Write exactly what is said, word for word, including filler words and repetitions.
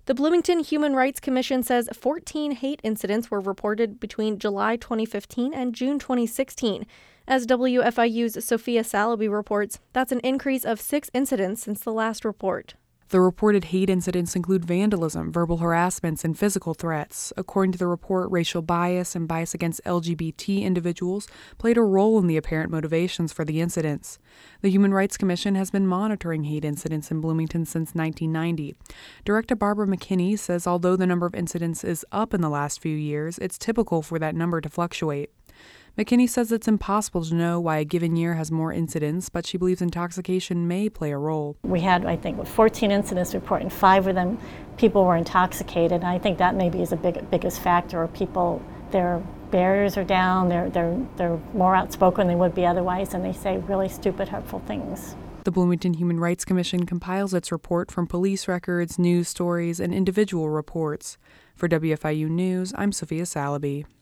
The Bloomington Human Rights Commission says fourteen hate incidents were reported between July twenty fifteen and June twenty sixteen. As W F I U's Sophia Salaby reports, that's an increase of six incidents since the last report. The reported hate incidents include vandalism, verbal harassments, and physical threats. According to the report, racial bias and bias against L G B T individuals played a role in the apparent motivations for the incidents. The Human Rights Commission has been monitoring hate incidents in Bloomington since nineteen ninety. Director Barbara McKinney says although the number of incidents is up in the last few years, it's typical for that number to fluctuate. McKinney says it's impossible to know why a given year has more incidents, but she believes intoxication may play a role. We had, I think, fourteen incidents reported, and five of them people were intoxicated. And I think that maybe is the big, biggest factor. People, their barriers are down, they're, they're, they're more outspoken than they would be otherwise, and they say really stupid, hurtful things. The Bloomington Human Rights Commission compiles its report from police records, news stories, and individual reports. For W F I U News, I'm Sophia Salaby.